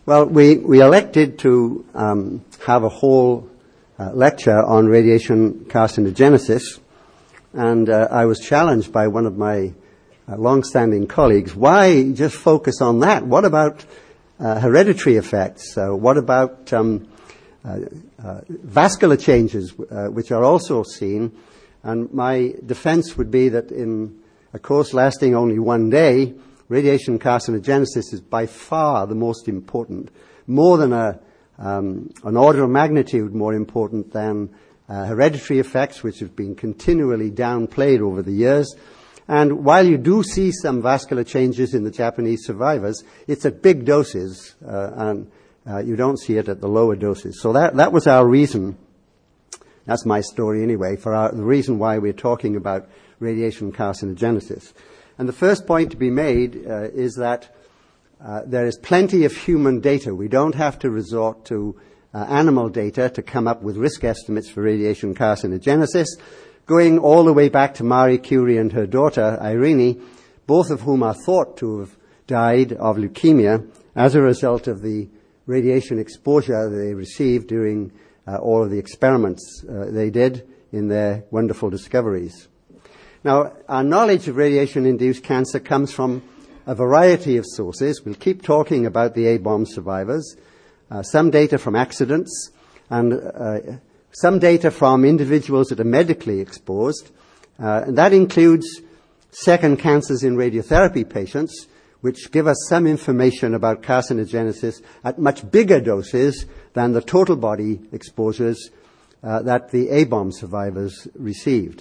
Well, we elected to have a whole lecture on radiation carcinogenesis, and I was challenged by one of my long-standing colleagues, why just focus on that? What about hereditary effects? What about vascular changes, which are also seen? And my defense would be that in a course lasting only one day, radiation carcinogenesis is by far the most important, more than an order of magnitude more important than hereditary effects, which have been continually downplayed over the years. And while you do see some vascular changes in the Japanese survivors, it's at big doses, and you don't see it at the lower doses. So that was our reason. That's my story anyway, for the reason why we're talking about radiation carcinogenesis. And the first point to be made is that there is plenty of human data. We don't have to resort to animal data to come up with risk estimates for radiation carcinogenesis. Going all the way back to Marie Curie and her daughter, Irene, both of whom are thought to have died of leukemia as a result of the radiation exposure they received during all of the experiments they did in their wonderful discoveries. Now, our knowledge of radiation-induced cancer comes from a variety of sources. We'll keep talking about the A-bomb survivors, some data from accidents, and some data from individuals that are medically exposed. And that includes second cancers in radiotherapy patients, which give us some information about carcinogenesis at much bigger doses than the total body exposures that the A-bomb survivors received.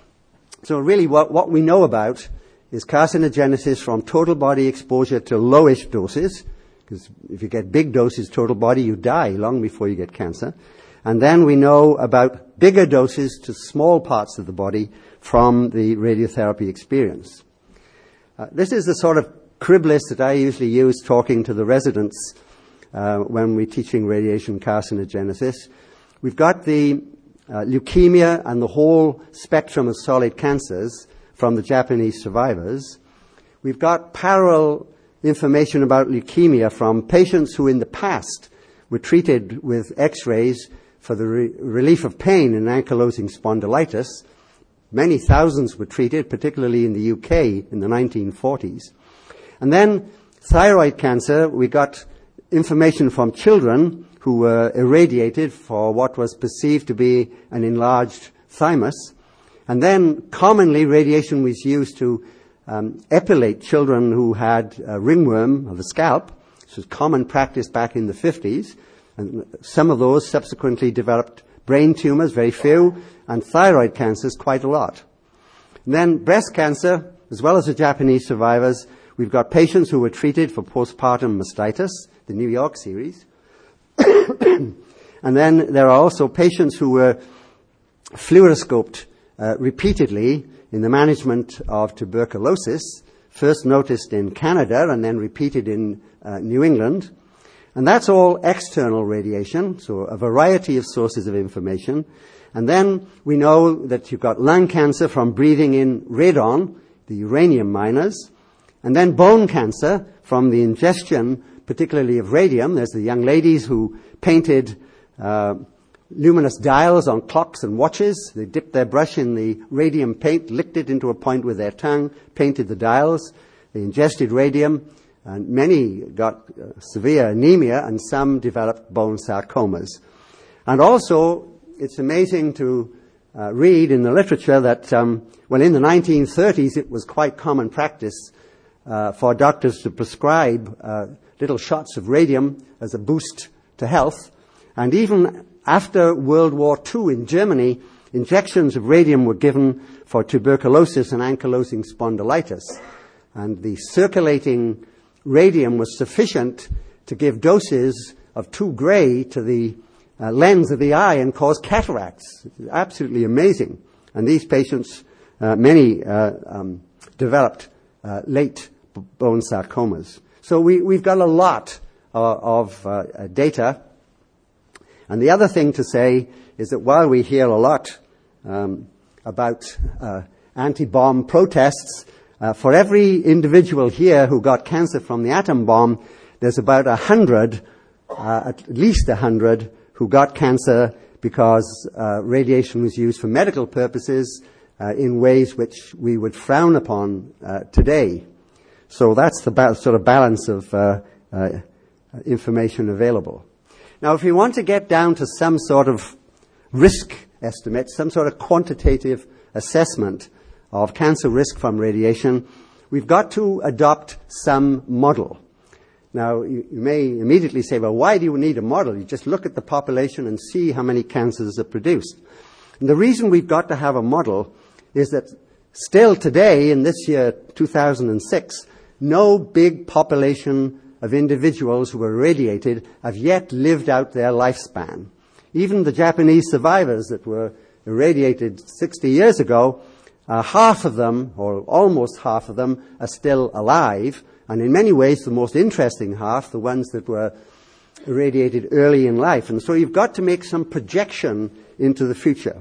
So really what we know about is carcinogenesis from total body exposure to lowish doses, because if you get big doses total body, you die long before you get cancer. And then we know about bigger doses to small parts of the body from the radiotherapy experience. This is the sort of crib list that I usually use talking to the residents when we're teaching radiation carcinogenesis. We've got the leukemia and the whole spectrum of solid cancers from the Japanese survivors. We've got parallel information about leukemia from patients who in the past were treated with X-rays for the relief of pain in ankylosing spondylitis. Many thousands were treated, particularly in the UK in the 1940s. And then thyroid cancer, we got information from children who were irradiated for what was perceived to be an enlarged thymus. And then commonly radiation was used to epilate children who had ringworm of the scalp. This was common practice back in the 50s. And some of those subsequently developed brain tumors, very few, and thyroid cancers, quite a lot. And then breast cancer, as well as the Japanese survivors, we've got patients who were treated for postpartum mastitis, the New York series. And then there are also patients who were fluoroscoped repeatedly in the management of tuberculosis, first noticed in Canada and then repeated in New England. And that's all external radiation, so a variety of sources of information. And then we know that you've got lung cancer from breathing in radon, the uranium miners, and then bone cancer from the ingestion, particularly of radium. There's the young ladies who painted luminous dials on clocks and watches. They dipped their brush in the radium paint, licked it into a point with their tongue, painted the dials. They ingested radium, and many got severe anemia, and some developed bone sarcomas. And also, it's amazing to read in the literature that, well, in the 1930s, it was quite common practice for doctors to prescribe little shots of radium as a boost to health. And even after World War II in Germany, injections of radium were given for tuberculosis and ankylosing spondylitis. And the circulating radium was sufficient to give doses of 2 gray to the lens of the eye and cause cataracts. It's absolutely amazing. And these patients, many developed late bone sarcomas. So we've got a lot of data. And the other thing to say is that while we hear a lot about anti-bomb protests, for every individual here who got cancer from the atom bomb, there's about 100, at least 100, who got cancer because radiation was used for medical purposes in ways which we would frown upon today. So that's the sort of balance of information available. Now, if we want to get down to some sort of risk estimate, some sort of quantitative assessment of cancer risk from radiation, we've got to adopt some model. Now, you may immediately say, well, why do you need a model? You just look at the population and see how many cancers are produced. And the reason we've got to have a model is that still today, in this year, 2006, no big population of individuals who were irradiated have yet lived out their lifespan. Even the Japanese survivors that were irradiated 60 years ago, half of them, or almost half of them, are still alive. And in many ways, the most interesting half, the ones that were irradiated early in life. And so you've got to make some projection into the future.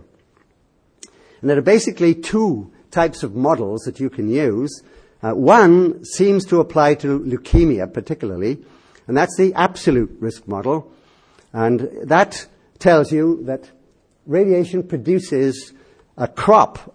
And there are basically two types of models that you can use. One seems to apply to leukemia particularly, and that's the absolute risk model. And that tells you that radiation produces a crop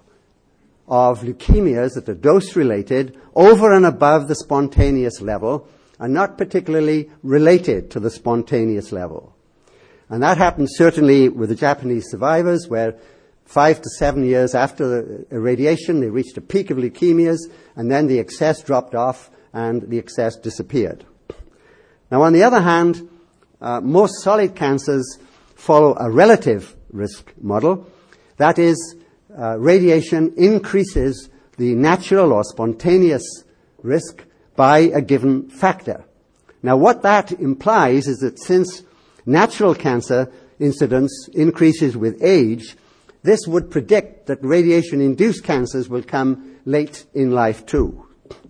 of leukemias that are dose-related over and above the spontaneous level and not particularly related to the spontaneous level. And that happened certainly with the Japanese survivors, where 5 to 7 years after the irradiation, they reached a peak of leukemias, and then the excess dropped off and the excess disappeared. Now, on the other hand, most solid cancers follow a relative risk model. That is, radiation increases the natural or spontaneous risk by a given factor. Now, what that implies is that since natural cancer incidence increases with age, this would predict that radiation-induced cancers will come late in life too.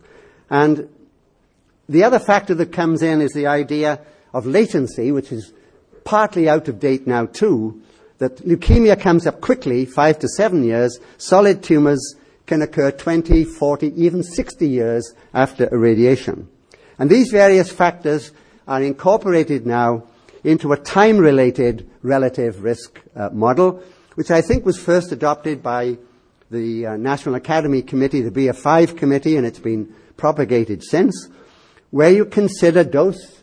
And the other factor that comes in is the idea of latency, which is partly out of date now too, that leukemia comes up quickly, 5 to 7 years. Solid tumors can occur 20, 40, even 60 years after irradiation. And these various factors are incorporated now into a time-related relative risk model, which I think was first adopted by the National Academy Committee, the BF5 committee, and it's been propagated since, where you consider dose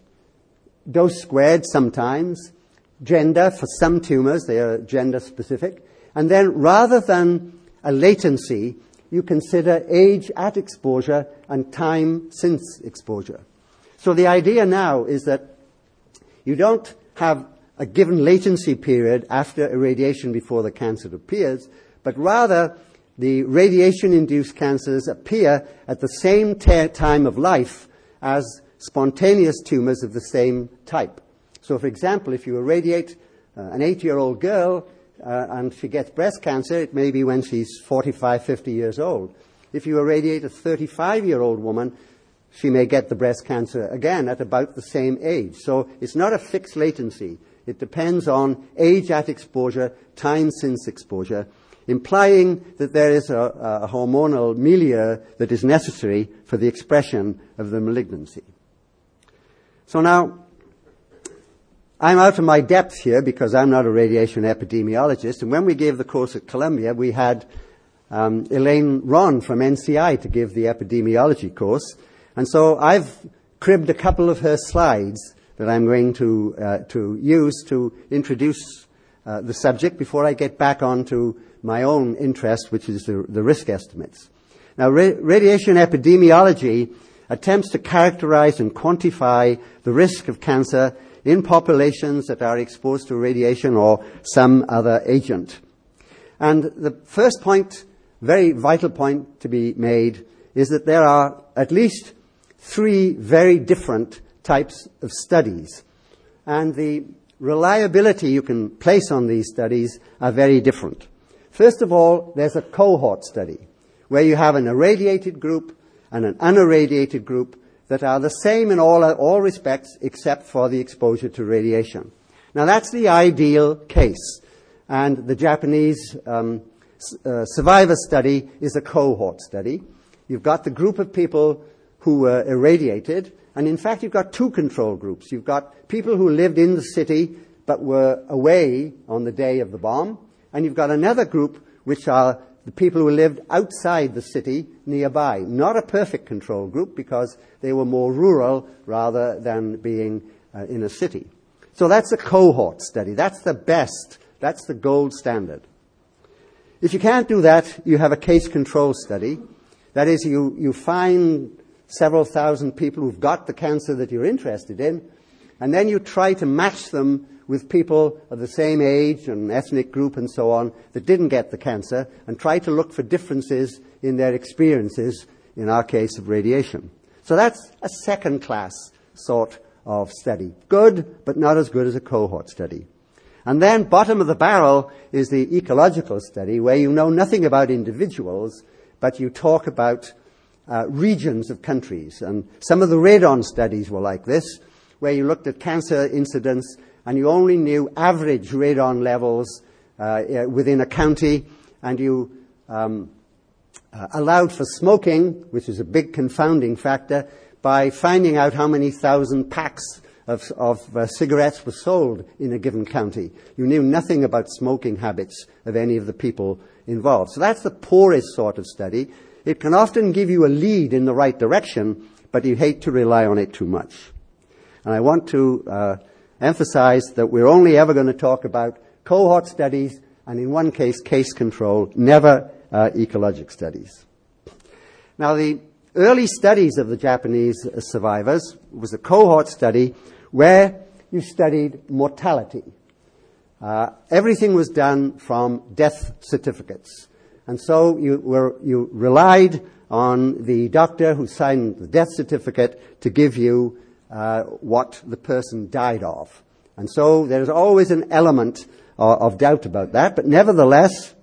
squared sometimes, gender for some tumors, they are gender specific, and then rather than a latency, you consider age at exposure and time since exposure. So the idea now is that you don't have a given latency period after irradiation before the cancer appears, but rather the radiation-induced cancers appear at the same time of life as spontaneous tumors of the same type. So, for example, if you irradiate an 8-year-old girl and she gets breast cancer, it may be when she's 45, 50 years old. If you irradiate a 35-year-old woman, she may get the breast cancer again at about the same age. So it's not a fixed latency. It depends on age at exposure, time since exposure, implying that there is a hormonal milieu that is necessary for the expression of the malignancy. So now, I'm out of my depth here because I'm not a radiation epidemiologist, and when we gave the course at Columbia, we had Elaine Ron from NCI to give the epidemiology course, and so I've cribbed a couple of her slides that I'm going to use to introduce the subject before I get back on to my own interest, which is the risk estimates. Now, radiation epidemiology attempts to characterize and quantify the risk of cancer in populations that are exposed to radiation or some other agent. And the first point, very vital point to be made, is that there are at least 3 very different types of studies. And the reliability you can place on these studies are very different. First of all, there's a cohort study, where you have an irradiated group and an unirradiated group that are the same in all respects except for the exposure to radiation. Now, that's the ideal case. And the Japanese survivor study is a cohort study. You've got the group of people who were irradiated, And in fact, you've got two control groups. You've got people who lived in the city but were away on the day of the bomb. And you've got another group, which are the people who lived outside the city nearby. Not a perfect control group because they were more rural rather than being in a city. So that's a cohort study. That's the best. That's the gold standard. If you can't do that, you have a case control study. That is, you find several thousand people who've got the cancer that you're interested in, and then you try to match them with people of the same age and ethnic group and so on that didn't get the cancer, and try to look for differences in their experiences, in our case of radiation. So that's a second-class sort of study. Good, but not as good as a cohort study. And then bottom of the barrel is the ecological study, where you know nothing about individuals, but you talk about regions of countries. And some of the radon studies were like this, where you looked at cancer incidence and you only knew average radon levels within a county, and you allowed for smoking, which is a big confounding factor, by finding out how many thousand packs of cigarettes were sold in a given county. You knew nothing about smoking habits of any of the people involved. So that's the poorest sort of study. It can often give you a lead in the right direction, but you hate to rely on it too much. And I want to emphasize that we're only ever going to talk about cohort studies, and in one case, case control, never ecologic studies. Now, the early studies of the Japanese survivors was a cohort study where you studied mortality. Everything was done from death certificates. And so you relied on the doctor who signed the death certificate to give you what the person died of. And so there's always an element of doubt about that. But nevertheless,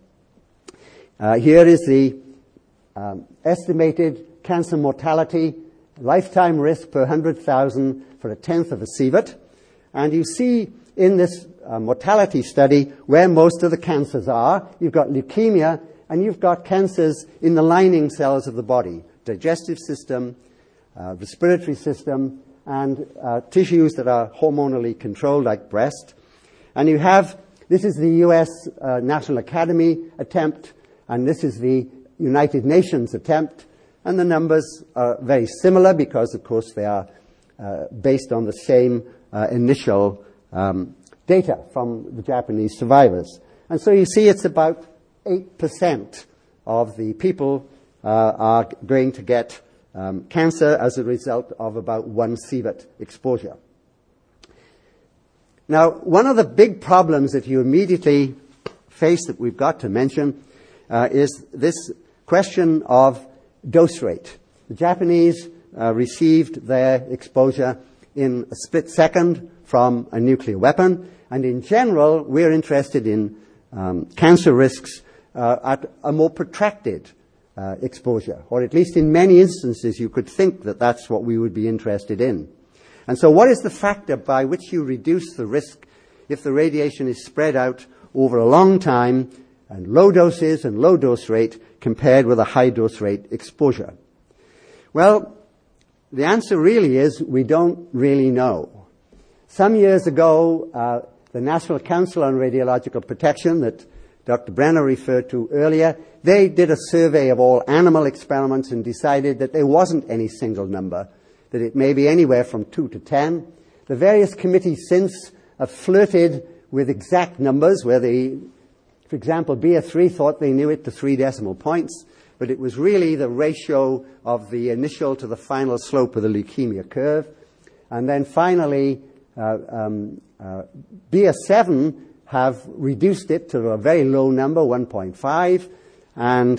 here is the estimated cancer mortality, lifetime risk per 100,000 for a tenth of a sievert. And you see in this mortality study where most of the cancers are. You've got leukemia, and you've got cancers in the lining cells of the body, digestive system, respiratory system, and tissues that are hormonally controlled, like breast. And you have, this is the US National Academy attempt, and this is the United Nations attempt. And the numbers are very similar because, of course, they are based on the same initial data from the Japanese survivors. And so you see it's about 8% of the people are going to get cancer as a result of about 1 sievert exposure. Now, one of the big problems that you immediately face that we've got to mention is this question of dose rate. The Japanese received their exposure in a split second from a nuclear weapon, and in general, we're interested in cancer risks at a more protracted exposure, or at least in many instances you could think that that's what we would be interested in. And so what is the factor by which you reduce the risk if the radiation is spread out over a long time and low doses and low dose rate compared with a high dose rate exposure? Well, the answer really is we don't really know. Some years ago, the National Council on Radiological Protection that Dr. Brenner referred to earlier, they did a survey of all animal experiments and decided that there wasn't any single number, that it may be anywhere from 2 to 10. The various committees since have flirted with exact numbers where they, for example, BA3 thought they knew it to 3 decimal points, but it was really the ratio of the initial to the final slope of the leukemia curve. And then finally, BA7 have reduced it to a very low number, 1.5, and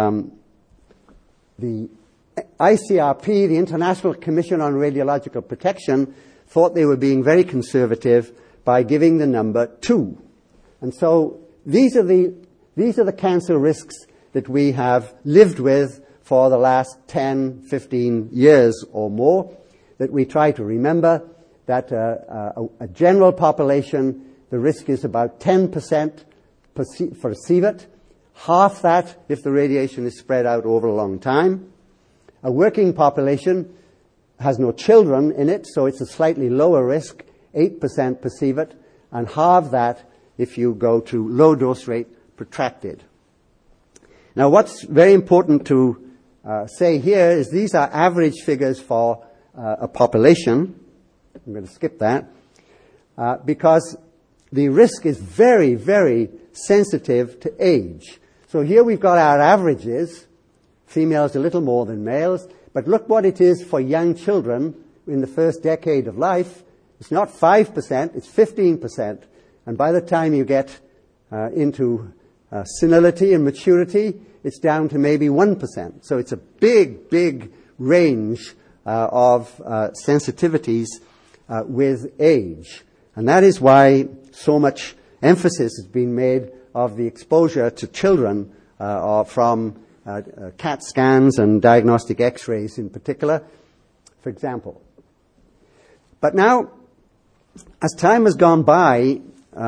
the ICRP, the International Commission on Radiological Protection, thought they were being very conservative by giving the number 2. And so these are the cancer risks that we have lived with for the last 10, 15 years or more, that we try to remember that a general population, the risk is about 10% for a sievert, half that if the radiation is spread out over a long time. A working population, has no children in it, so it's a slightly lower risk. 8% perceive it, and halve that if you go to low dose rate protracted. Now, what's very important to say here is these are average figures for a population. I'm going to skip that because the risk is very, very sensitive to age. So here we've got our averages, females a little more than males, but look what it is for young children in the first decade of life. It's not 5%, it's 15%. And by the time you get into senility and maturity, it's down to maybe 1%. So it's a big, big range of sensitivities with age. And that is why so much emphasis has been made of the exposure to children from CAT scans and diagnostic X-rays in particular, for example. But now, as time has gone by,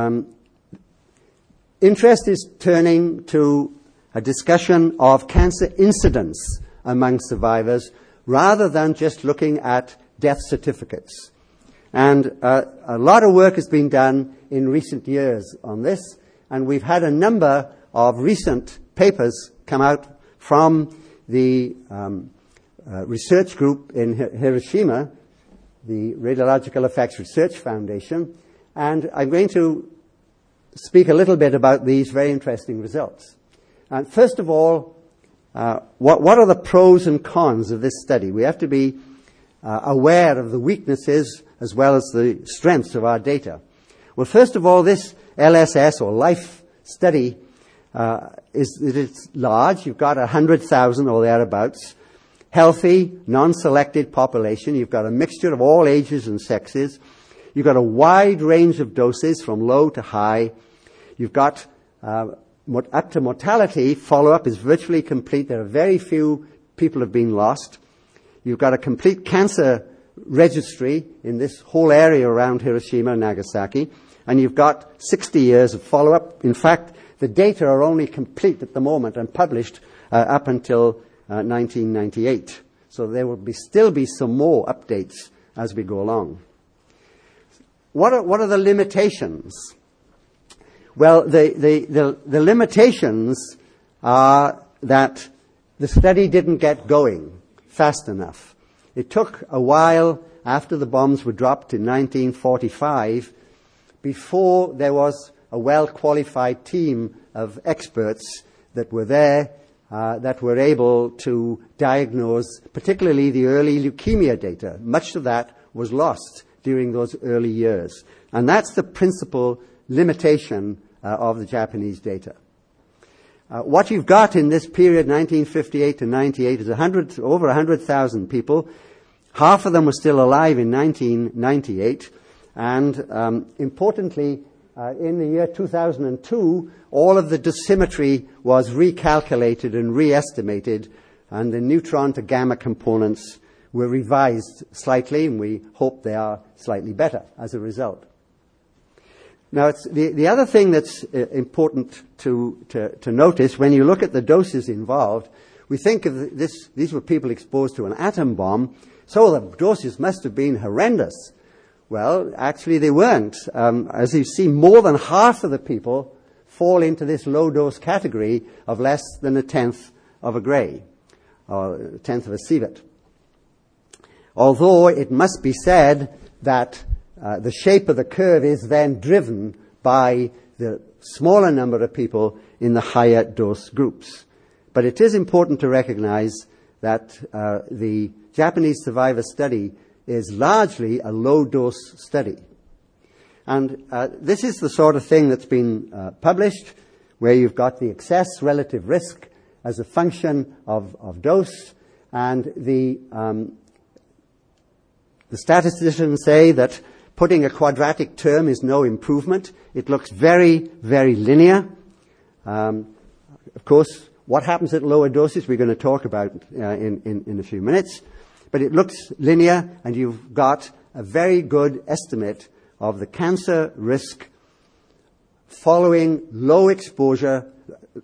interest is turning to a discussion of cancer incidence among survivors rather than just looking at death certificates. And a lot of work has been done in recent years on this, and we've had a number of recent papers come out from the research group in Hiroshima, the Radiological Effects Research Foundation, and I'm going to speak a little bit about these very interesting results. And first of all, what are the pros and cons of this study? We have to be aware of the weaknesses as well as the strengths of our data. Well, first of all, this LSS or life study it's large. You've got 100,000 or thereabouts. Healthy, non-selected population. You've got a mixture of all ages and sexes. You've got a wide range of doses from low to high. You've got up to mortality. Follow-up is virtually complete. There are very few people have been lost. You've got a complete cancer registry in this whole area around Hiroshima and Nagasaki. And you've got 60 years of follow-up. In fact, the data are only complete at the moment and published up until 1998. So there will still be some more updates as we go along. What are the limitations? Well, the limitations are that the study didn't get going fast enough. It took a while after the bombs were dropped in 1945 before there was a well-qualified team of experts that were there that were able to diagnose particularly the early leukemia data. Much of that was lost during those early years. And that's the principal limitation of the Japanese data. What you've got in this period, 1958 to 98, is over 100,000 people. Half of them were still alive in 1998. And importantly, in the year 2002, all of the dosimetry was recalculated and re-estimated, and the neutron to gamma components were revised slightly, and we hope they are slightly better as a result. Now, it's the other thing that's important to notice when you look at the doses involved, we think of this, these were people exposed to an atom bomb, so the doses must have been horrendous. Well, actually they weren't. As you see, more than half of the people fall into this low-dose category of less than a tenth of a gray, or a tenth of a sievert. Although it must be said that the shape of the curve is then driven by the smaller number of people in the higher dose groups. But it is important to recognize that the Japanese survivor study is largely a low-dose study. And this is the sort of thing that's been published, where you've got the excess relative risk as a function of dose, and the statisticians say that putting a quadratic term is no improvement. It looks very, very linear. Of course, what happens at lower doses we're going to talk about in a few minutes. But it looks linear, and you've got a very good estimate of the cancer risk following low exposure,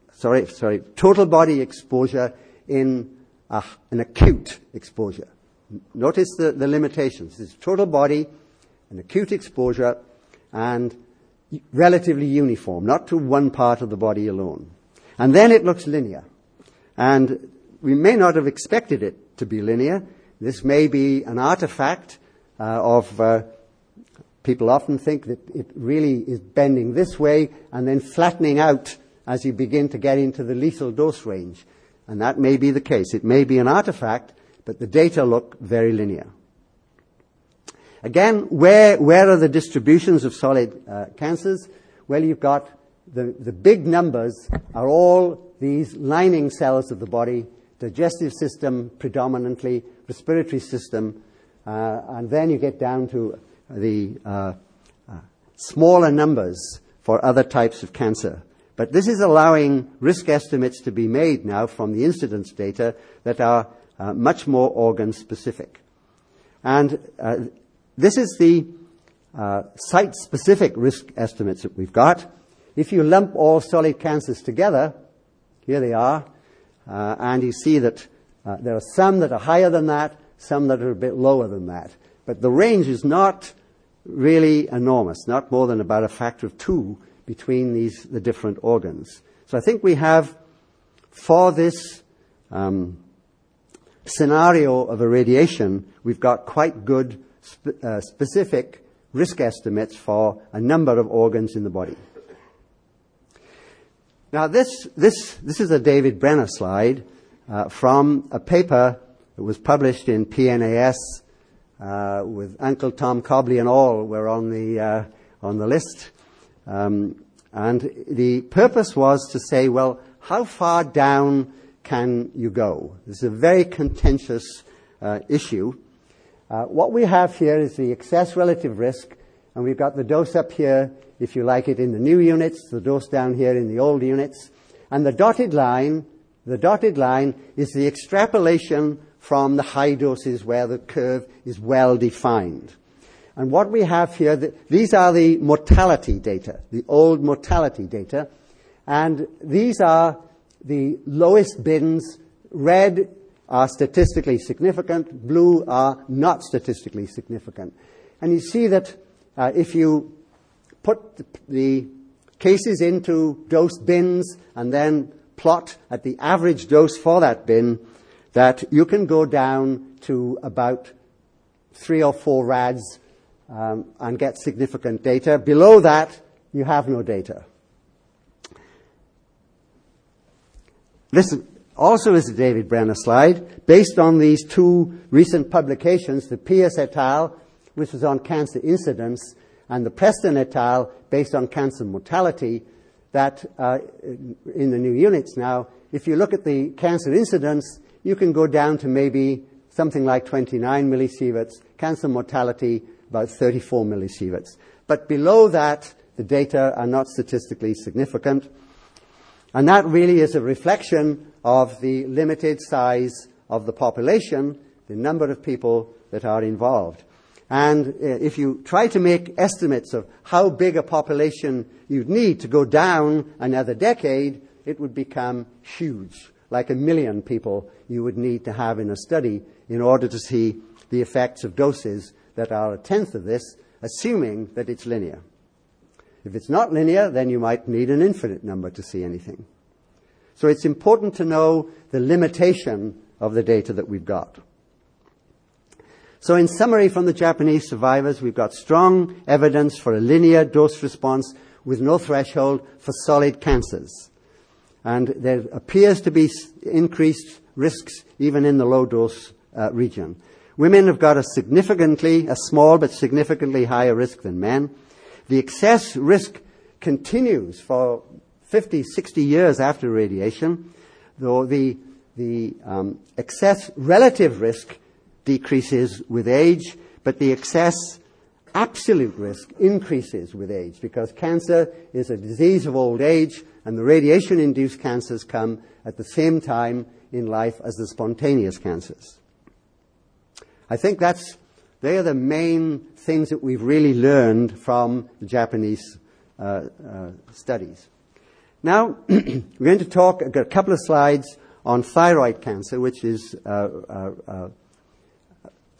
total body exposure in an acute exposure. Notice the limitations. It's total body, an acute exposure, and relatively uniform, not to one part of the body alone. And then it looks linear. And we may not have expected it to be linear. This may be an artifact of people often think that it really is bending this way and then flattening out as you begin to get into the lethal dose range. And that may be the case. It may be an artifact, but the data look very linear. Again, where are the distributions of solid cancers? Well, you've got the big numbers are all these lining cells of the body, digestive system predominantly, respiratory system, and then you get down to the smaller numbers for other types of cancer. But this is allowing risk estimates to be made now from the incidence data that are much more organ-specific. And this is the site-specific risk estimates that we've got. If you lump all solid cancers together, here they are, and you see that there are some that are higher than that, some that are a bit lower than that. But the range is not really enormous, not more than about a factor of 2 between the different organs. So I think we have, for this scenario of irradiation, we've got quite good specific risk estimates for a number of organs in the body. Now this is a David Brenner slide from a paper that was published in PNAS with Uncle Tom Cobley and all were on the list. And the purpose was to say, well, how far down can you go? This is a very contentious issue. What we have here is the excess relative risk, and we've got the dose up here, if you like it, in the new units, the dose down here in the old units. And the dotted line is the extrapolation from the high doses where the curve is well defined. And what we have here, these are the mortality data, the old mortality data. And these are the lowest bins. Red are statistically significant. Blue are not statistically significant. And you see that if you put the cases into dose bins and then plot at the average dose for that bin, that you can go down to about 3 or 4 rads and get significant data. Below that, you have no data. This also is a David Brenner slide based on these 2 recent publications, the Pierce et al., which was on cancer incidence, and the Preston et al., based on cancer mortality, that in the new units now, if you look at the cancer incidence, you can go down to maybe something like 29 millisieverts, cancer mortality about 34 millisieverts. But below that, the data are not statistically significant. And that really is a reflection of the limited size of the population, the number of people that are involved. And if you try to make estimates of how big a population you'd need to go down another decade, it would become huge, like 1 million people you would need to have in a study in order to see the effects of doses that are 1/10 of this, assuming that it's linear. If it's not linear, then you might need an infinite number to see anything. So it's important to know the limitation of the data that we've got. So in summary, from the Japanese survivors, we've got strong evidence for a linear dose response with no threshold for solid cancers. And there appears to be increased risks even in the low dose region. Women have got a small but significantly higher risk than men. The excess risk continues for 50, 60 years after radiation, though the excess relative risk decreases with age, but the excess absolute risk increases with age because cancer is a disease of old age and the radiation-induced cancers come at the same time in life as the spontaneous cancers. I think they are the main things that we've really learned from the Japanese studies. Now, we're going to talk, I've got a couple of slides on thyroid cancer, which is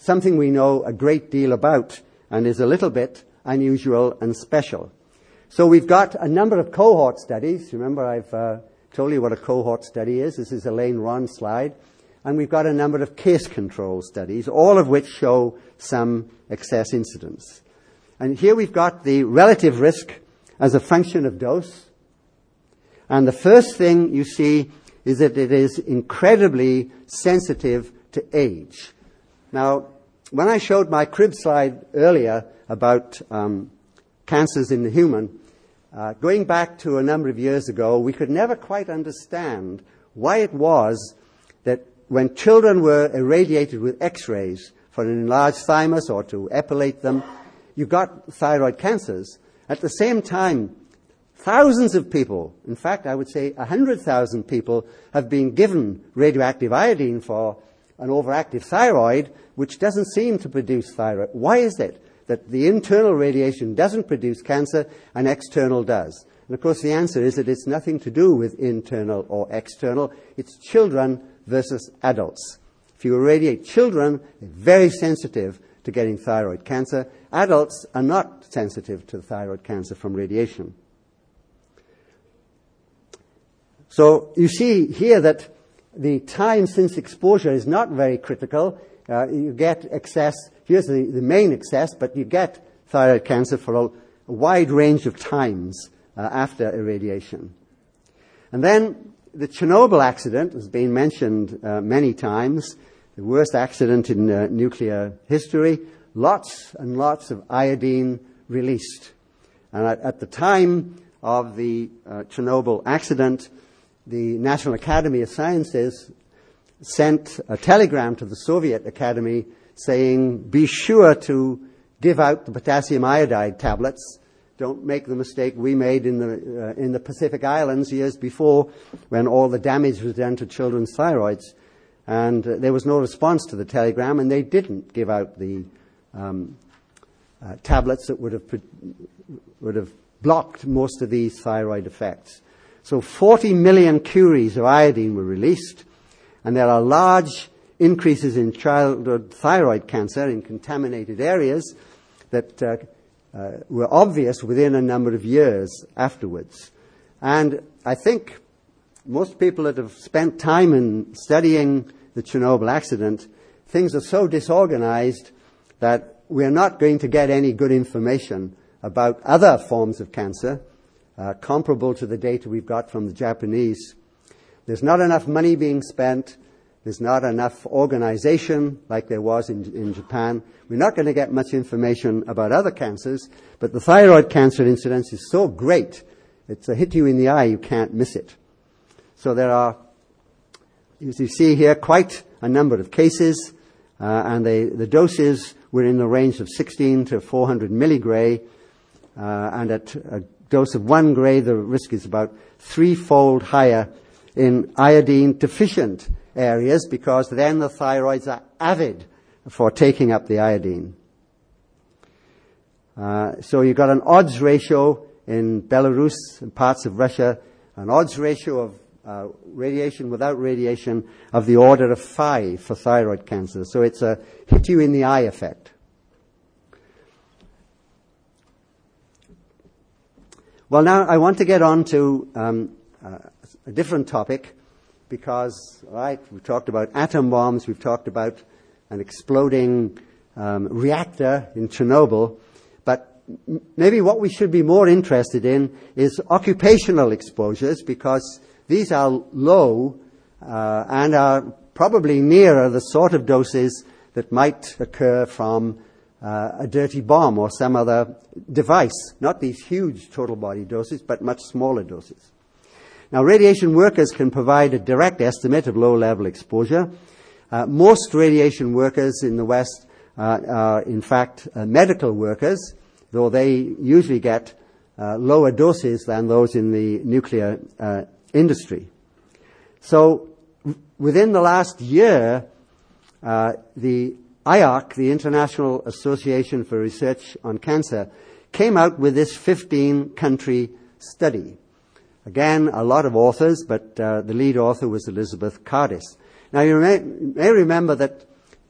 something we know a great deal about and is a little bit unusual and special. So we've got a number of cohort studies. Remember, I've told you what a cohort study is. This is Elaine Ron's slide. And we've got a number of case control studies, all of which show some excess incidence. And here we've got the relative risk as a function of dose. And the first thing you see is that it is incredibly sensitive to age. Now, when I showed my crib slide earlier about cancers in the human, going back to a number of years ago, we could never quite understand why it was that when children were irradiated with X-rays for an enlarged thymus or to epilate them, you got thyroid cancers. At the same time, thousands of people, in fact, I would say 100,000 people, have been given radioactive iodine for an overactive thyroid, which doesn't seem to produce thyroid. Why is it that the internal radiation doesn't produce cancer and external does? And of course, the answer is that it's nothing to do with internal or external. It's children versus adults. If you irradiate children, they're very sensitive to getting thyroid cancer. Adults are not sensitive to thyroid cancer from radiation. So you see here that the time since exposure is not very critical. You get excess. Here's the main excess, but you get thyroid cancer for a wide range of times after irradiation. And then the Chernobyl accident has been mentioned many times, the worst accident in nuclear history. Lots and lots of iodine released. And at the time of the Chernobyl accident, the National Academy of Sciences sent a telegram to the Soviet Academy saying, be sure to give out the potassium iodide tablets. Don't make the mistake we made in the Pacific Islands years before when all the damage was done to children's thyroids. And there was no response to the telegram, and they didn't give out the tablets that would have blocked most of these thyroid effects. So 40 million curies of iodine were released, and there are large increases in childhood thyroid cancer in contaminated areas that were obvious within a number of years afterwards. And I think most people that have spent time in studying the Chernobyl accident, things are so disorganized that we're not going to get any good information about other forms of cancer comparable to the data we've got from the Japanese. There's not enough money being spent. There's not enough organization like there was in Japan. We're not going to get much information about other cancers, but the thyroid cancer incidence is so great, it's a hit you in the eye, you can't miss it. So there are, as you see here, quite a number of cases, and the doses were in the range of 16 to 400 milligray, and at a dose of 1 gray, the risk is about 3-fold higher in iodine-deficient areas, because then the thyroids are avid for taking up the iodine. So you've got an odds ratio in Belarus and parts of Russia, an odds ratio of radiation without radiation of the order of 5 for thyroid cancer. So it's a hit-you-in-the-eye effect. Well, now I want to get on to a different topic, because, right, we've talked about atom bombs, we've talked about an exploding reactor in Chernobyl, but maybe what we should be more interested in is occupational exposures, because these are low and are probably nearer the sort of doses that might occur from a dirty bomb or some other device. Not these huge total body doses, but much smaller doses. Now, radiation workers can provide a direct estimate of low-level exposure. Most radiation workers in the West are, in fact, medical workers, though they usually get lower doses than those in the nuclear industry. So, within the last year, the IARC, the International Association for Research on Cancer, came out with this 15-country study. Again, a lot of authors, but the lead author was Elizabeth Cardis. Now, you may remember that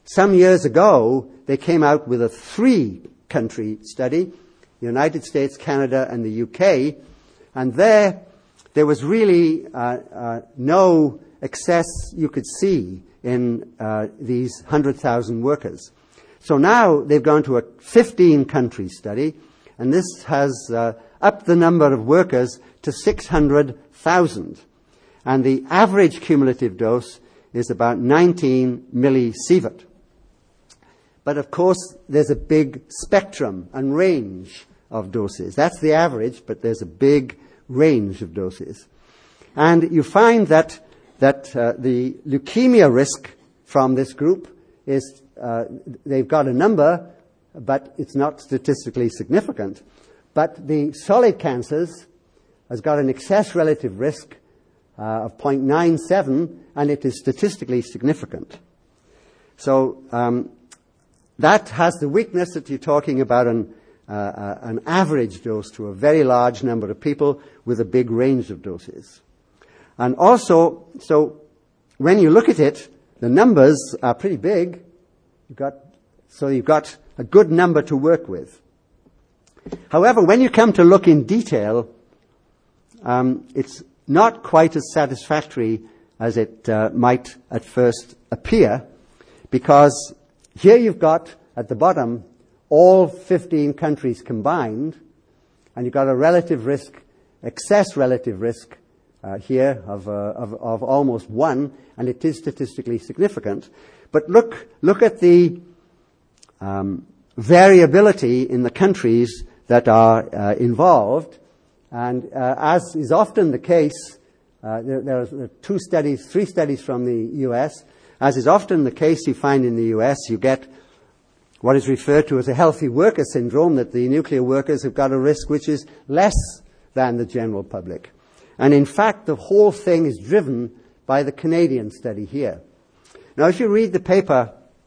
some years ago, they came out with a 3-country study, the United States, Canada, and the UK, and there was really no excess you could see in these 100,000 workers. So now they've gone to a 15-country study, and this has upped the number of workers to 600,000. And the average cumulative dose is about 19 millisievert. But of course, there's a big spectrum and range of doses. That's the average, but there's a big range of doses. And you find that the leukemia risk from this group is, they've got a number, but it's not statistically significant. But the solid cancers has got an excess relative risk of 0.97, and it is statistically significant. So that has the weakness that you're talking about an average dose to a very large number of people with a big range of doses. And also, so when you look at it, the numbers are pretty big. You've got a good number to work with. However, when you come to look in detail, it's not quite as satisfactory as it might at first appear, because here you've got at the bottom all 15 countries combined, and you've got a relative risk, excess relative risk here of almost 1, and it is statistically significant. But look at the variability in the countries that are involved, and as is often the case, there are 3 studies from the US. As is often the case, you find in the US, you get what is referred to as a healthy worker syndrome, that the nuclear workers have got a risk which is less than the general public. And in fact, the whole thing is driven by the Canadian study here. Now, if you read the paper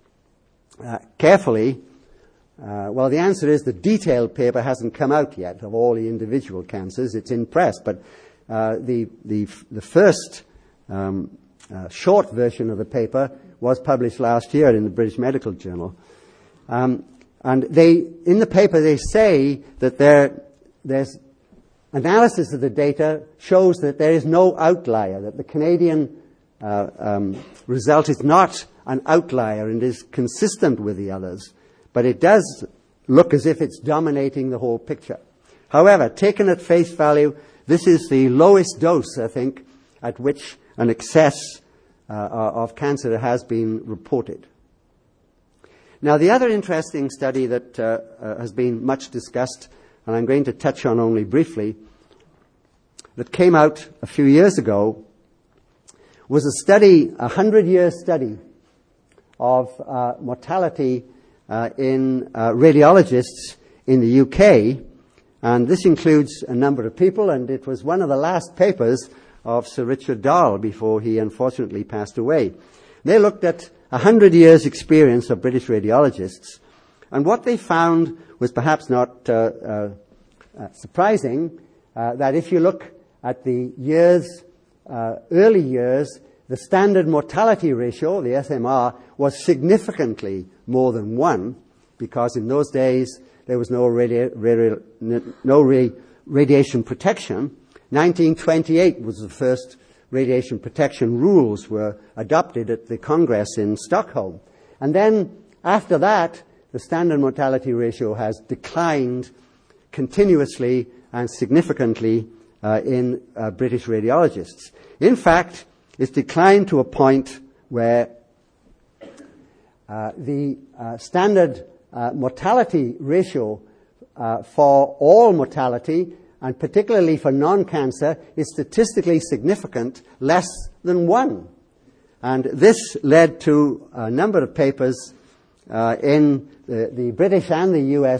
carefully, well, the answer is the detailed paper hasn't come out yet of all the individual cancers. It's in press, but the first short version of the paper was published last year in the British Medical Journal. And in the paper, they say that there's analysis of the data shows that there is no outlier, that the Canadian result is not an outlier and is consistent with the others. But it does look as if it's dominating the whole picture. However, taken at face value, this is the lowest dose, I think, at which an excess of cancer has been reported. Now, the other interesting study that has been much discussed, and I'm going to touch on only briefly, that came out a few years ago, was a study, a 100-year study of mortality in radiologists in the UK, and this includes a number of people, and it was one of the last papers of Sir Richard Dahl before he unfortunately passed away. They looked at 100 years' experience of British radiologists, and what they found was perhaps not surprising, that if you look at the early years, the standard mortality ratio, the SMR, was significantly more than 1, because in those days there was no radiation protection. 1928 was the first radiation protection rules were adopted at the Congress in Stockholm. And then after that, the standard mortality ratio has declined continuously and significantly in British radiologists. In fact, it's declined to a point where the standard mortality ratio for all mortality, and particularly for non-cancer, is statistically significant, less than 1. And this led to a number of papers in the British and the US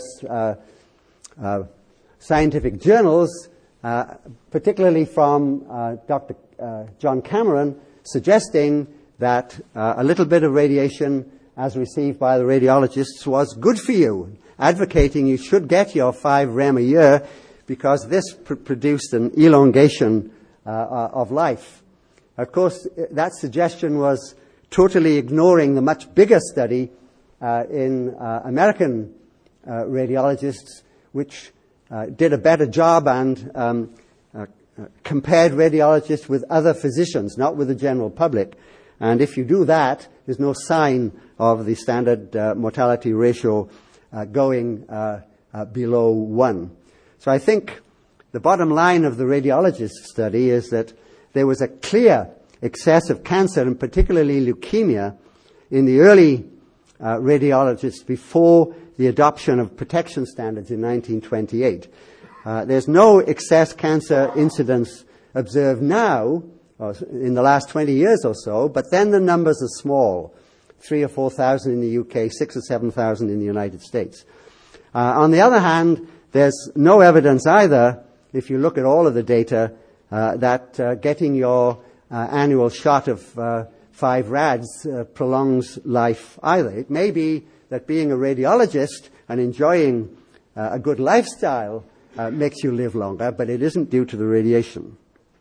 scientific journals, particularly from Dr. John Cameron, suggesting that a little bit of radiation as received by the radiologists was good for you, advocating you should get your 5 rem a year because this produced an elongation of life. Of course, that suggestion was totally ignoring the much bigger study in American radiologists, which did a better job and compared radiologists with other physicians, not with the general public. And if you do that, there's no sign of the standard mortality ratio going below 1. So I think the bottom line of the radiologist study is that there was a clear excess of cancer, and particularly leukemia, in the early radiologists before the adoption of protection standards in 1928. There's no excess cancer incidence observed now, or in the last 20 years or so, but then the numbers are small, 3,000 or 4,000 in the UK, 6,000 or 7,000 in the United States. On the other hand, there's no evidence either, if you look at all of the data, that getting your annual shot of 5 rads prolongs life either. It may be that being a radiologist and enjoying a good lifestyle makes you live longer, but it isn't due to the radiation.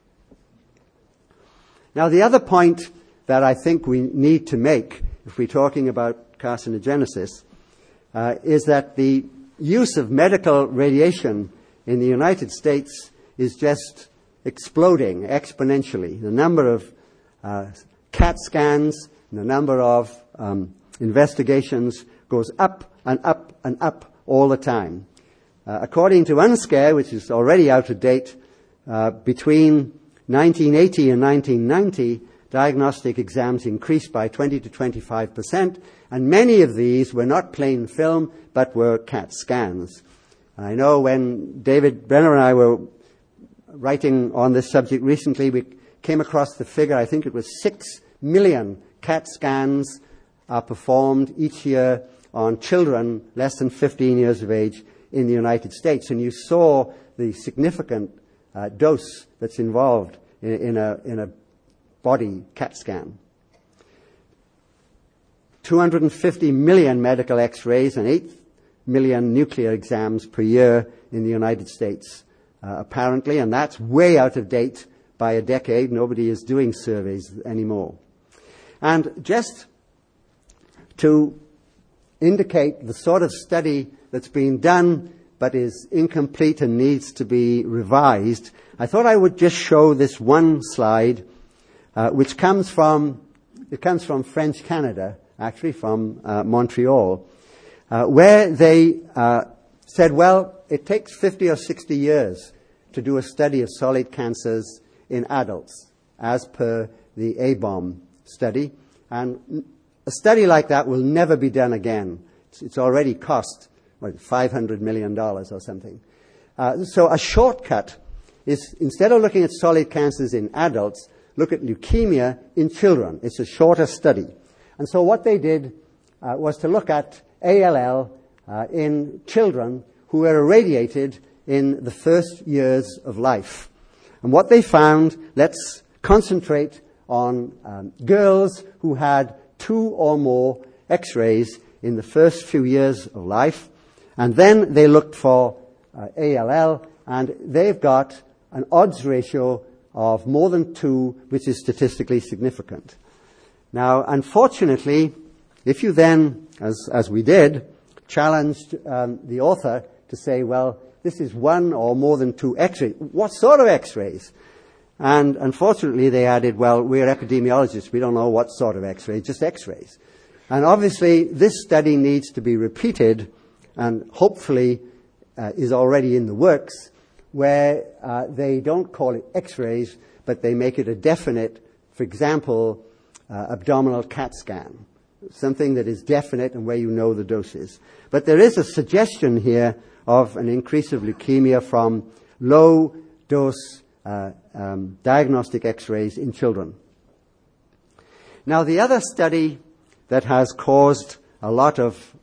Now, the other point that I think we need to make, if we're talking about carcinogenesis, is that the use of medical radiation in the United States is just exploding exponentially. The number of CAT scans, the number of investigations goes up and up and up all the time. According to UNSCARE, which is already out of date, between 1980 and 1990, diagnostic exams increased by 20 to 25%, and many of these were not plain film, but were CAT scans. I know when David Brenner and I were writing on this subject recently, we came across the figure, I think it was 6 million CAT scans are performed each year on children less than 15 years of age in the United States. And you saw the significant dose that's involved in a body CAT scan. 250 million medical x-rays and 8 million nuclear exams per year in the United States, apparently, and that's way out of date by a decade. Nobody is doing surveys anymore. And just to indicate the sort of study that's been done but is incomplete and needs to be revised, I thought I would just show this one slide, which comes from French Canada, actually from Montreal, where they said, well, it takes 50 or 60 years to do a study of solid cancers in adults, as per the ABOM study. And a study like that will never be done again. It's already cost $500 million or something. So a shortcut is, instead of looking at solid cancers in adults, look at leukemia in children. It's a shorter study. And so what they did was to look at ALL in children who were irradiated in the first years of life. And what they found, let's concentrate on girls who had 2 or more x-rays in the first few years of life. And then they looked for ALL, and they've got an odds ratio of more than 2, which is statistically significant. Now, unfortunately, if you then, as we did, challenged the author to say, well, this is 1 or more than 2 x-rays. What sort of x-rays? And unfortunately, they added, well, we're epidemiologists. We don't know what sort of x-rays, just x-rays. And obviously, this study needs to be repeated and hopefully is already in the works, where they don't call it x-rays, but they make it a definite, for example, abdominal CAT scan, something that is definite and where you know the doses. But there is a suggestion here of an increase of leukemia from low-dose diagnostic x-rays in children. Now, the other study that has caused a lot of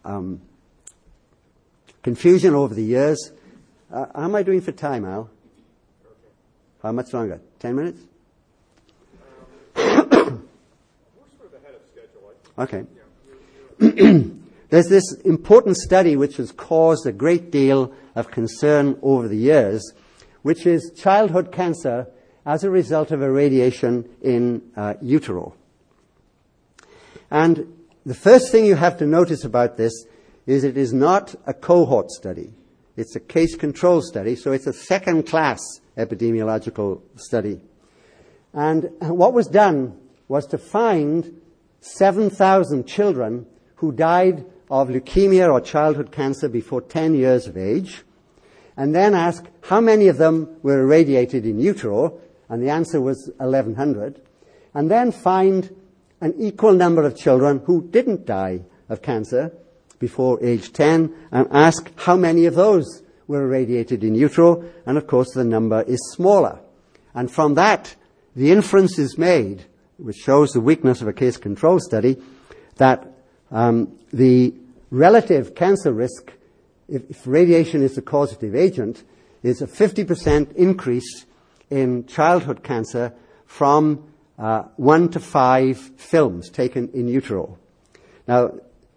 confusion over the years, how am I doing for time, Al? How much longer? 10 minutes? We're sort of ahead of schedule. Okay. Yeah. There's this important study which has caused a great deal of concern over the years, which is childhood cancer as a result of irradiation in utero. And the first thing you have to notice about this is it is not a cohort study. It's a case control study, so it's a second-class epidemiological study. And what was done was to find 7,000 children who died of leukemia or childhood cancer before 10 years of age, and then ask how many of them were irradiated in utero, and the answer was 1,100, and then find an equal number of children who didn't die of cancer before age 10, and ask how many of those were irradiated in utero, and of course the number is smaller. And from that, the inference is made, which shows the weakness of a case control study, that the relative cancer risk, if radiation is the causative agent, is a 50% increase in childhood cancer from 1 to 5 films taken in utero. Now,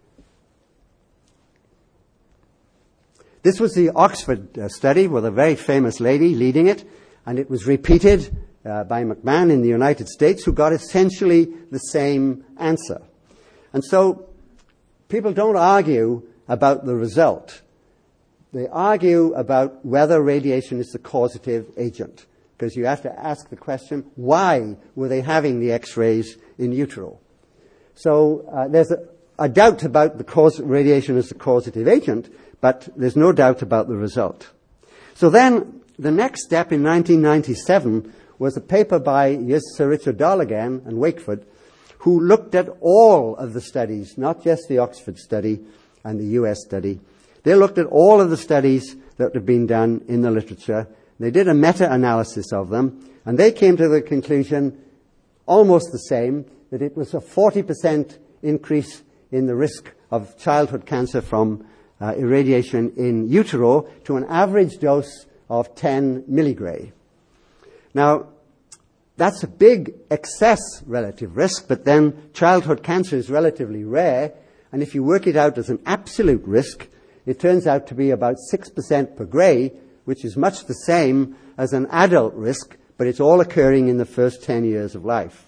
this was the Oxford study with a very famous lady leading it, and it was repeated by McMahon in the United States, who got essentially the same answer. And so people don't argue about the result. They argue about whether radiation is the causative agent, because you have to ask the question, why were they having the X-rays in utero? So there's a doubt about the cause radiation as the causative agent, but there's no doubt about the result. So then the next step in 1997 was a paper by Sir Richard Doll again and Wakeford, who looked at all of the studies, not just the Oxford study and the US study. They looked at all of the studies that have been done in the literature. They did a meta-analysis of them, and they came to the conclusion, almost the same, that it was a 40% increase in the risk of childhood cancer from irradiation in utero to an average dose of 10 milligray. Now, that's a big excess relative risk, but then childhood cancer is relatively rare, and if you work it out as an absolute risk, it turns out to be about 6% per gray, which is much the same as an adult risk, but it's all occurring in the first 10 years of life.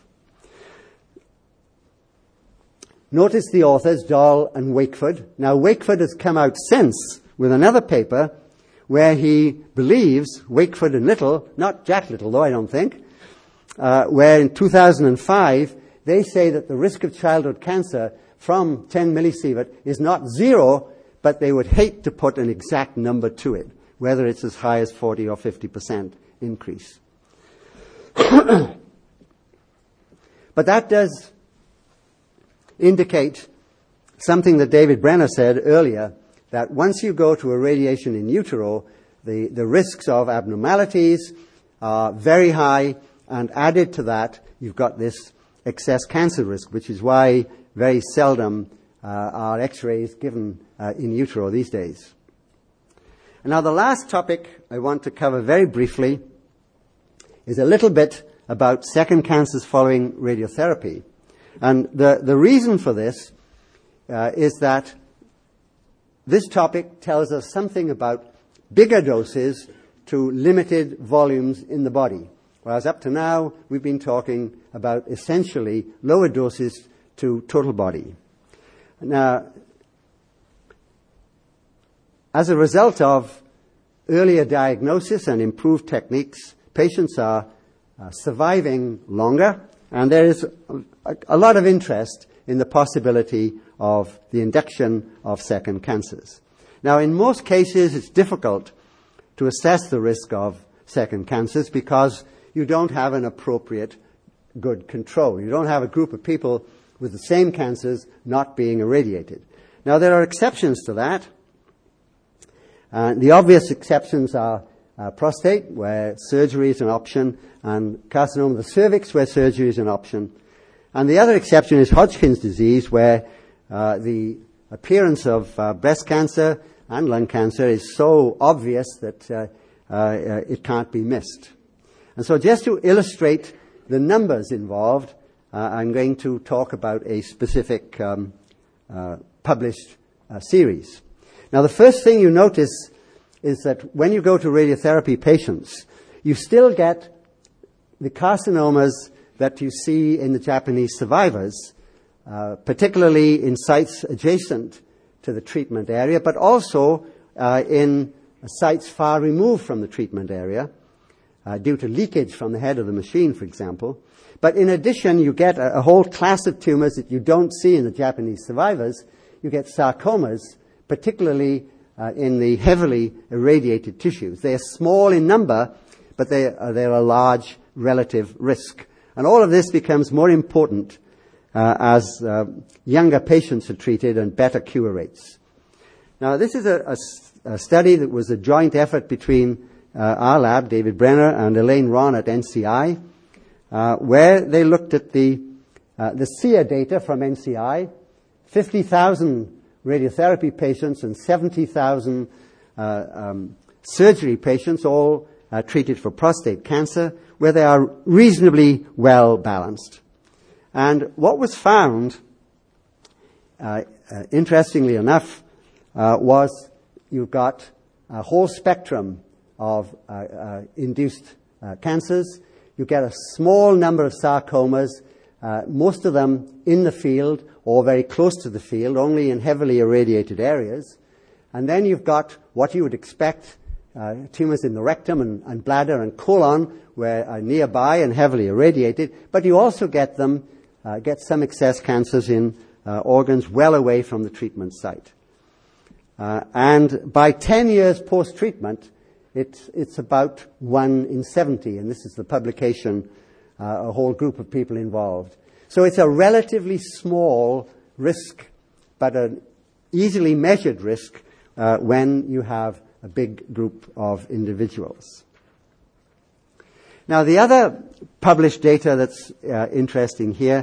Notice the authors, Doll and Wakeford. Now, Wakeford has come out since with another paper where he believes, Wakeford and Little, not Jack Little though, I don't think, where in 2005 they say that the risk of childhood cancer from 10 millisievert is not 0, but they would hate to put an exact number to it, whether it's as high as 40 or 50% increase. But that does indicate something that David Brenner said earlier, that once you go to irradiation in utero, the risks of abnormalities are very high, and added to that, you've got this excess cancer risk, which is why very seldom are X-rays given in utero these days. And now the last topic I want to cover very briefly is a little bit about second cancers following radiotherapy. And the reason for this is that this topic tells us something about bigger doses to limited volumes in the body, whereas up to now we've been talking about essentially lower doses to total body. Now, as a result of earlier diagnosis and improved techniques, patients are surviving longer, and there is a lot of interest in the possibility of the induction of second cancers. Now, in most cases, it's difficult to assess the risk of second cancers because you don't have an appropriate good control. You don't have a group of people with the same cancers not being irradiated. Now, there are exceptions to that. The obvious exceptions are prostate, where surgery is an option, and carcinoma of the cervix, where surgery is an option. And the other exception is Hodgkin's disease, where the appearance of breast cancer and lung cancer is so obvious that it can't be missed. And so just to illustrate the numbers involved, I'm going to talk about a specific published series. Now, the first thing you notice is that when you go to radiotherapy patients, you still get the carcinomas that you see in the Japanese survivors, particularly in sites adjacent to the treatment area, but also in sites far removed from the treatment area, due to leakage from the head of the machine, for example. But in addition, you get a whole class of tumors that you don't see in the Japanese survivors. You get sarcomas, particularly in the heavily irradiated tissues. They are small in number, but they're a large relative risk. And all of this becomes more important as younger patients are treated and better cure rates. Now, this is a study that was a joint effort between our lab, David Brenner, and Elaine Ron at NCI, where they looked at the SEER data from NCI, 50,000 radiotherapy patients and 70,000 surgery patients, all treated for prostate cancer, where they are reasonably well balanced. And what was found, interestingly enough, was you've got a whole spectrum of induced cancers. You get a small number of sarcomas, most of them in the field or very close to the field, only in heavily irradiated areas. And then you've got what you would expect, tumors in the rectum and bladder and colon, where are nearby and heavily irradiated. But you also get some excess cancers in organs well away from the treatment site. And by 10 years post-treatment, it's about 1 in 70, and this is the publication, a whole group of people involved. So it's a relatively small risk, but an easily measured risk when you have a big group of individuals. Now, the other published data that's interesting here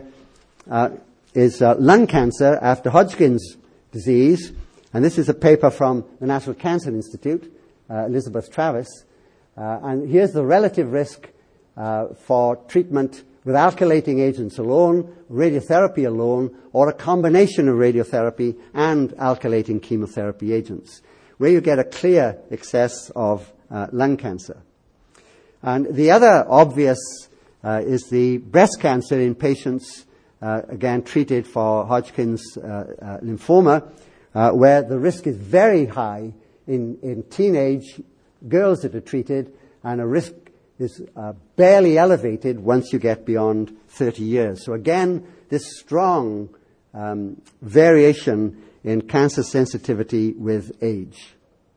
is lung cancer after Hodgkin's disease, and this is a paper from the National Cancer Institute, Elizabeth Travis, and here's the relative risk for treatment with alkylating agents alone, radiotherapy alone, or a combination of radiotherapy and alkylating chemotherapy agents, where you get a clear excess of lung cancer. And the other obvious is the breast cancer in patients, again, treated for Hodgkin's lymphoma, where the risk is very high in teenage girls that are treated, and a risk is barely elevated once you get beyond 30 years. So again, this strong variation in cancer sensitivity with age.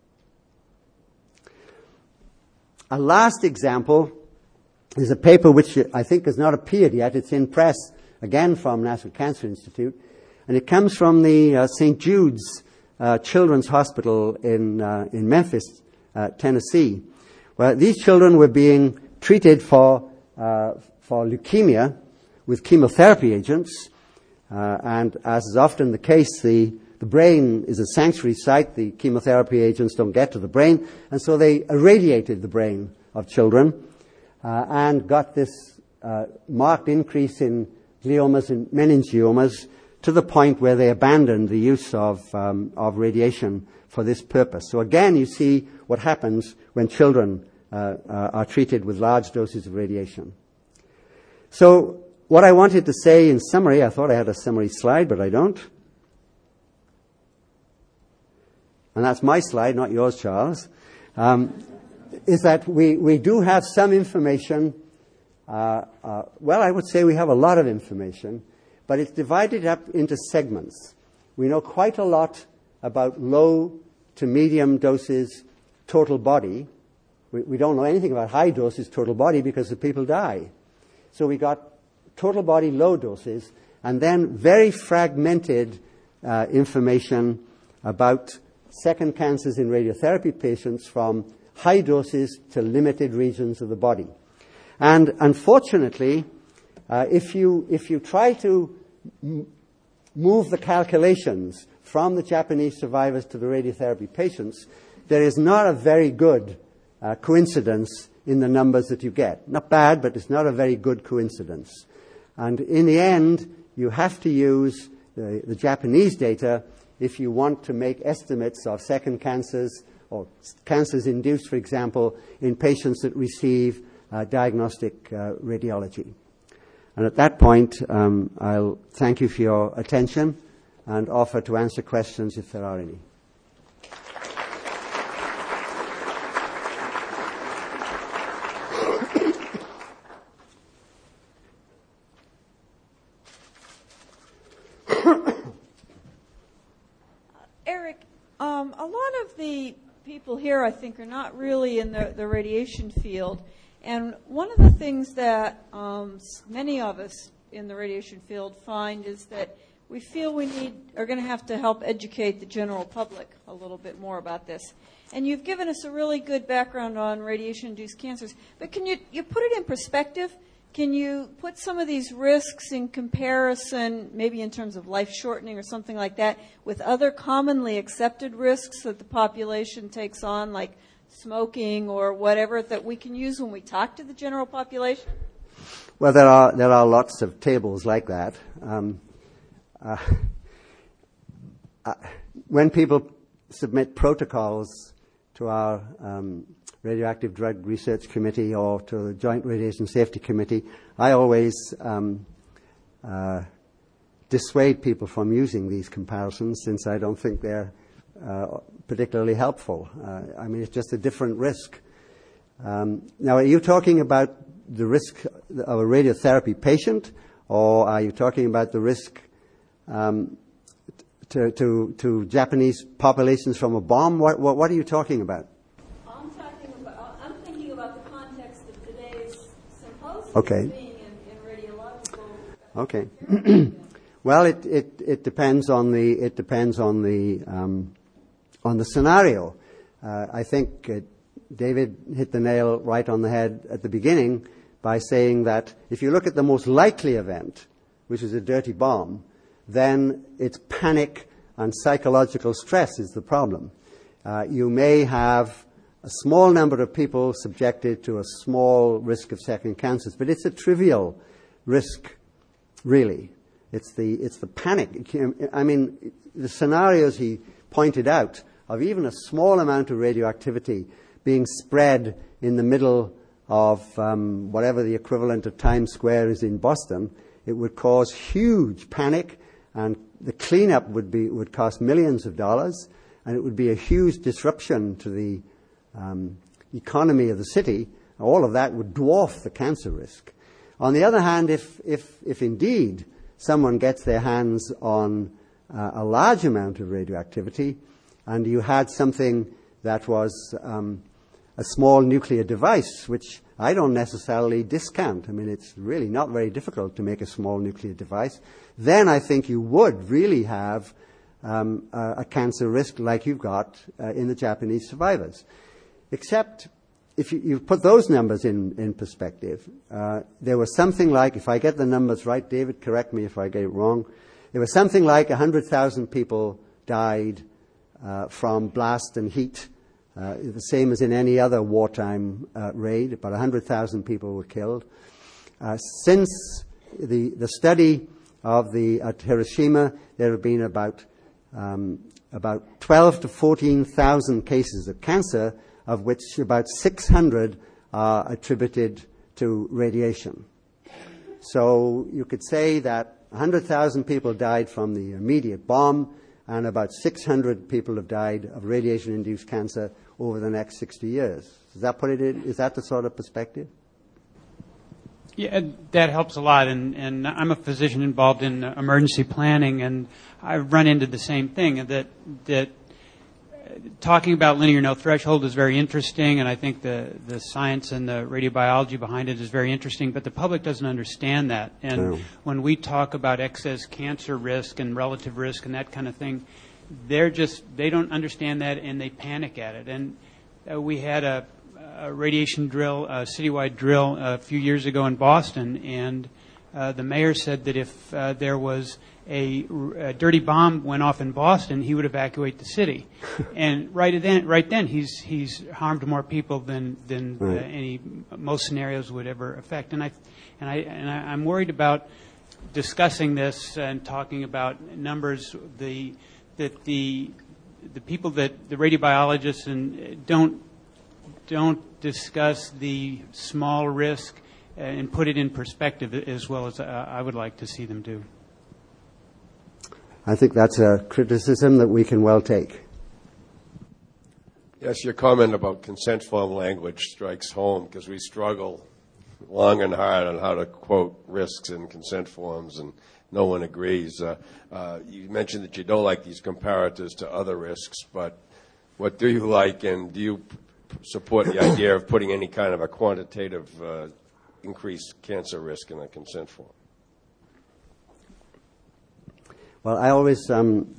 A last example is a paper which I think has not appeared yet. It's in press, again from National Cancer Institute, and it comes from the St. Jude's Children's Hospital in Memphis, Tennessee, where these children were being treated for leukemia with chemotherapy agents, and as is often the case, the brain is a sanctuary site. The chemotherapy agents don't get to the brain, and so they irradiated the brain of children and got this marked increase in gliomas and meningiomas to the point where they abandoned the use of radiation for this purpose. So again, you see what happens when children are treated with large doses of radiation. So what I wanted to say in summary, I thought I had a summary slide, but I don't. And that's my slide, not yours, Charles, is that we do have some information. Well, I would say we have a lot of information, but it's divided up into segments. We know quite a lot about low to medium doses total body. We don't know anything about high doses total body because the people die. So we got total body low doses, and then very fragmented information about second cancers in radiotherapy patients from high doses to limited regions of the body. And unfortunately, if you try to move the calculations from the Japanese survivors to the radiotherapy patients, there is not a very good coincidence in the numbers that you get. Not bad, but it's not a very good coincidence. And in the end, you have to use the Japanese data if you want to make estimates of second cancers or cancers induced, for example, in patients that receive diagnostic radiology. And at that point, I'll thank you for your attention and offer to answer questions if there are any. Eric, a lot of the people here, I think, are not really in the radiation field. And one of the things that many of us in the radiation field find is that we feel we are going to have to help educate the general public a little bit more about this. And you've given us a really good background on radiation-induced cancers. But can you put it in perspective? Can you put some of these risks in comparison, maybe in terms of life shortening or something like that, with other commonly accepted risks that the population takes on, like smoking or whatever, that we can use when we talk to the general population? Well, there are lots of tables like that. When people submit protocols to our Radioactive Drug Research Committee or to the Joint Radiation Safety Committee, I always dissuade people from using these comparisons, since I don't think they're particularly helpful. I mean, it's just a different risk. Now, are you talking about the risk of a radiotherapy patient, or are you talking about the risk to Japanese populations from a bomb? What are you talking about? I'm thinking about the context of today's symposium, Okay. being in radiological. Okay. Well, it depends on the scenario. I think David hit the nail right on the head at the beginning by saying that if you look at the most likely event, which is a dirty bomb, then it's panic and psychological stress is the problem. You may have a small number of people subjected to a small risk of second cancers, but it's a trivial risk, really. It's the panic. I mean, the scenarios he pointed out of even a small amount of radioactivity being spread in the middle of whatever the equivalent of Times Square is in Boston, it would cause huge panic, and the cleanup would cost millions of dollars, and it would be a huge disruption to the economy of the city. All of that would dwarf the cancer risk. On the other hand, if indeed someone gets their hands on a large amount of radioactivity, and you had something that was a small nuclear device, which I don't necessarily discount. I mean, it's really not very difficult to make a small nuclear device. Then I think you would really have a cancer risk like you've got in the Japanese survivors. Except if you put those numbers in perspective, there was something like, if I get the numbers right, David, correct me if I get it wrong, there was something like 100,000 people died from blast and heat, the same as in any other wartime raid. About 100,000 people were killed. Since the study of at Hiroshima, there have been about 12 to 14,000 cases of cancer, of which about 600 are attributed to radiation. So you could say that 100,000 people died from the immediate bomb, and about 600 people have died of radiation-induced cancer over the next 60 years. Does that put it in? Is that the sort of perspective? Yeah, that helps a lot. And I'm a physician involved in emergency planning, and I've run into the same thing, that talking about linear no threshold is very interesting, and I think the science and the radiobiology behind it is very interesting, but the public doesn't understand that. And when we talk about excess cancer risk and relative risk and that kind of thing, they don't understand that, and they panic at it. And we had a radiation drill, a citywide drill a few years ago in Boston, and the mayor said that if there was a dirty bomb went off in Boston, he would evacuate the city. And right then, he's harmed more people than most scenarios would ever affect. And I'm worried about discussing this and talking about numbers. The people that the radiobiologists don't discuss the small risk and put it in perspective as well as I would like to see them do. I think that's a criticism that we can well take. Yes, your comment about consent form language strikes home because we struggle long and hard on how to quote risks in consent forms, and no one agrees. You mentioned that you don't like these comparators to other risks, but what do you like, and do you support the idea of putting any kind of a quantitative increased cancer risk in a consent form? Well, I always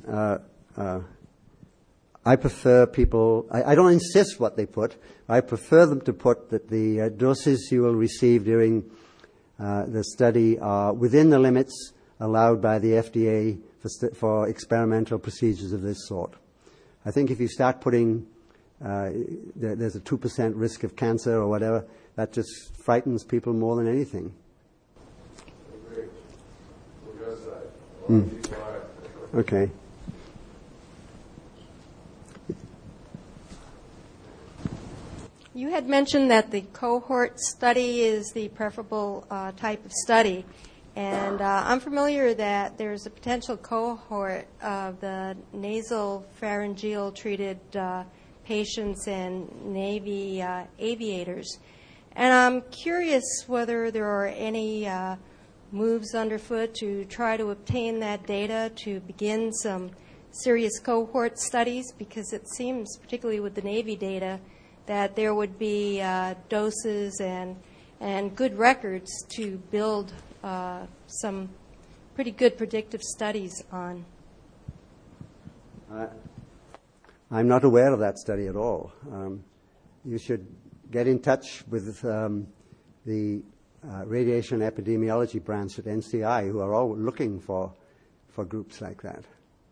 I prefer people, I don't insist what they put. I prefer them to put that the doses you will receive during the study are within the limits allowed by the FDA for experimental procedures of this sort. I think if you start putting, there's a 2% risk of cancer or whatever, that just frightens people more than anything. Okay. You had mentioned that the cohort study is the preferable type of study, and I'm familiar that there's a potential cohort of the nasal pharyngeal treated patients and Navy aviators. And I'm curious whether there are any moves underfoot to try to obtain that data to begin some serious cohort studies, because it seems, particularly with the Navy data, that there would be doses and good records to build some pretty good predictive studies on. I'm not aware of that study at all. You should get in touch with the radiation epidemiology branch at NCI, who are all looking for groups like that.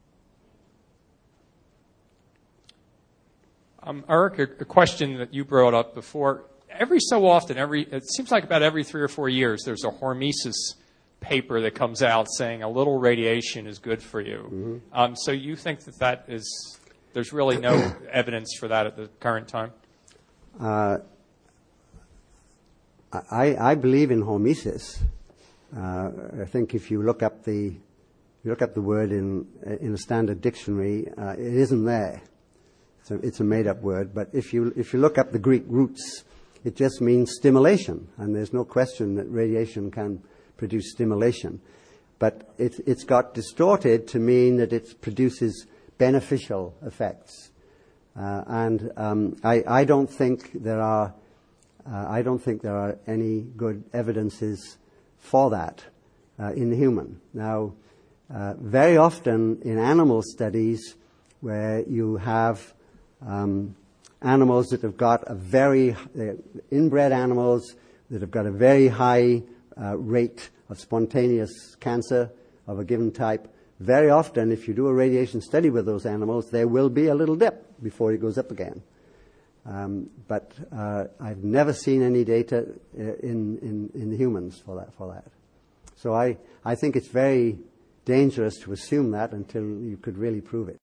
Eric, a question that you brought up before. Every so often, it seems like about every 3 or 4 years, there's a hormesis paper that comes out saying a little radiation is good for you. Mm-hmm. So you think that there's really no evidence for that at the current time? I believe in hormesis. I think if you look up the word in a standard dictionary, it isn't there. It's a made-up word, but if you look up the Greek roots, it just means stimulation, and there's no question that radiation can produce stimulation. But it's got distorted to mean that it produces beneficial effects, and I don't think there are any good evidences for that in the human. Now, very often in animal studies where you have animals that have got inbred animals that have got a very high rate of spontaneous cancer of a given type, very often if you do a radiation study with those animals, there will be a little dip before it goes up again. But I've never seen any data in the humans for that. So I think it's very dangerous to assume that until you could really prove it.